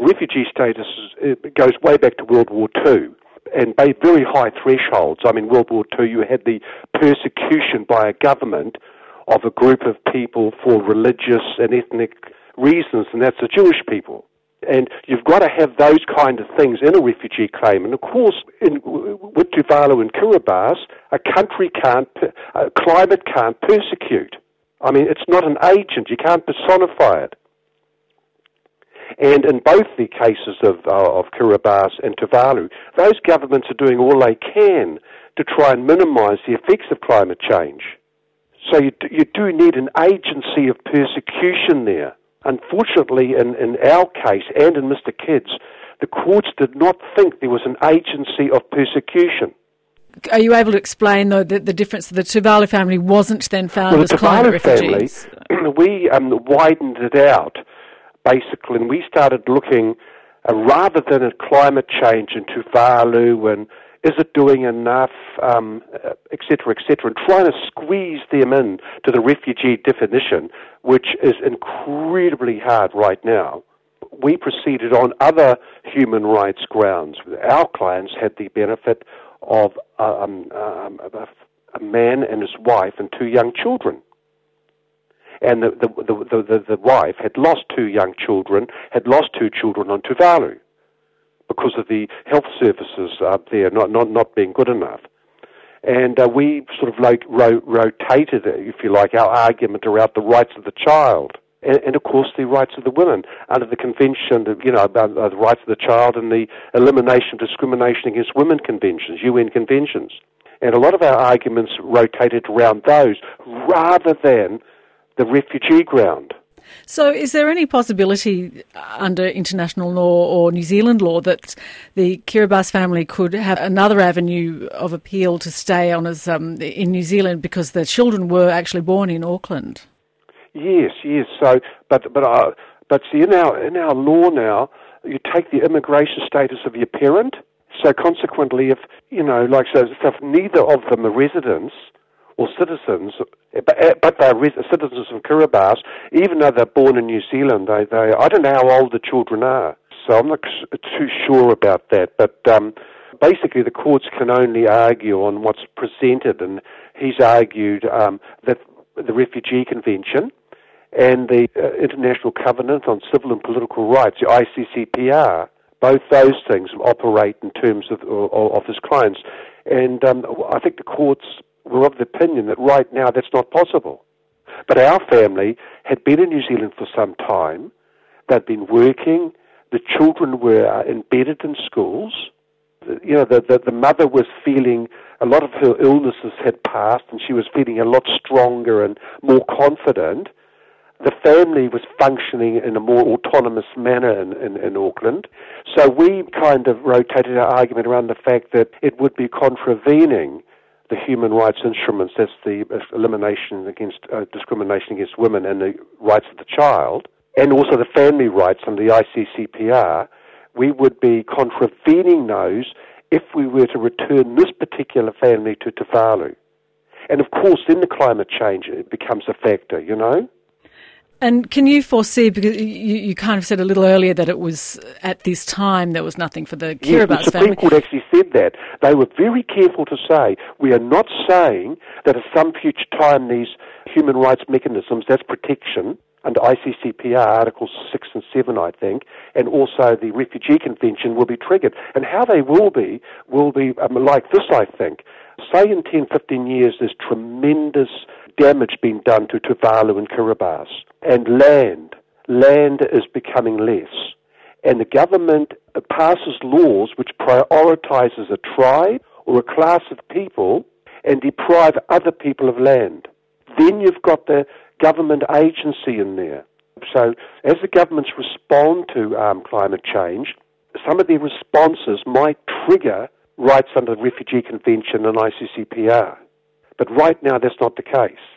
refugee status goes way back to World War II, and by very high thresholds. I mean, World War II, you had the persecution by a government of a group of people for religious and ethnic reasons, and that's the Jewish people. And you've got to have those kind of things in a refugee claim. And of course, with Tuvalu and Kiribati, a country climate can't persecute. I mean, it's not an agent. You can't personify it. And in both the cases of Kiribati and Tuvalu, those governments are doing all they can to try and minimize the effects of climate change. So you do need an agency of persecution there. Unfortunately, in our case and in Mr. Kidd's, the courts did not think there was an agency of persecution. Are you able to explain, though, the difference? The Tuvalu family wasn't then found as climate refugees? Family, we widened it out, basically, and we started looking, rather than at climate change in Tuvalu and is it doing enough, et cetera, and trying to squeeze them in to the refugee definition, which is incredibly hard right now. We proceeded on other human rights grounds. Our clients had the benefit of a man and his wife and 2 young children. And the wife had lost 2 young children, had lost 2 children on Tuvalu, because of the health services up there not being good enough. And we sort of like rotated, if you like, our argument around the rights of the child and of course, the rights of the women under the convention, about the rights of the child and the elimination of discrimination against women conventions, UN conventions. And a lot of our arguments rotated around those rather than the refugee ground. So is there any possibility under international law or New Zealand law that the Kiribati family could have another avenue of appeal to stay on as in New Zealand because their children were actually born in Auckland? Yes. So, but see, in our law now, you take the immigration status of your parent. So consequently, if neither of them are residents or citizens, but they're citizens of Kiribati, even though they're born in New Zealand, I don't know how old the children are, so I'm not too sure about that. But basically, the courts can only argue on what's presented, and he's argued that the Refugee Convention and the International Covenant on Civil and Political Rights, the ICCPR, both those things operate in terms of his clients. And I think the courts were of the opinion that right now that's not possible. But our family had been in New Zealand for some time. They'd been working. The children were embedded in schools. The mother was feeling a lot of her illnesses had passed and she was feeling a lot stronger and more confident. The family was functioning in a more autonomous manner in Auckland. So we kind of rotated our argument around the fact that it would be contravening the human rights instruments, that's the elimination against discrimination against women and the rights of the child, and also the family rights under the ICCPR. We would be contravening those if we were to return this particular family to Tuvalu. And of course, then the climate change becomes a factor, And can you foresee, because you kind of said a little earlier that it was at this time there was nothing for the Kiribati family. Yes, the Supreme Court actually said that. They were very careful to say, we are not saying that at some future time these human rights mechanisms, that's protection, under ICCPR Articles 6 and 7, I think, and also the Refugee Convention will be triggered. And how they will be like this, I think. Say in 10, 15 years there's tremendous damage being done to Tuvalu and Kiribati. And land is becoming less. And the government passes laws which prioritizes a tribe or a class of people and deprive other people of land. Then you've got the government agency in there. So as the governments respond to climate change, some of their responses might trigger rights under the Refugee Convention and ICCPR. But right now that's not the case.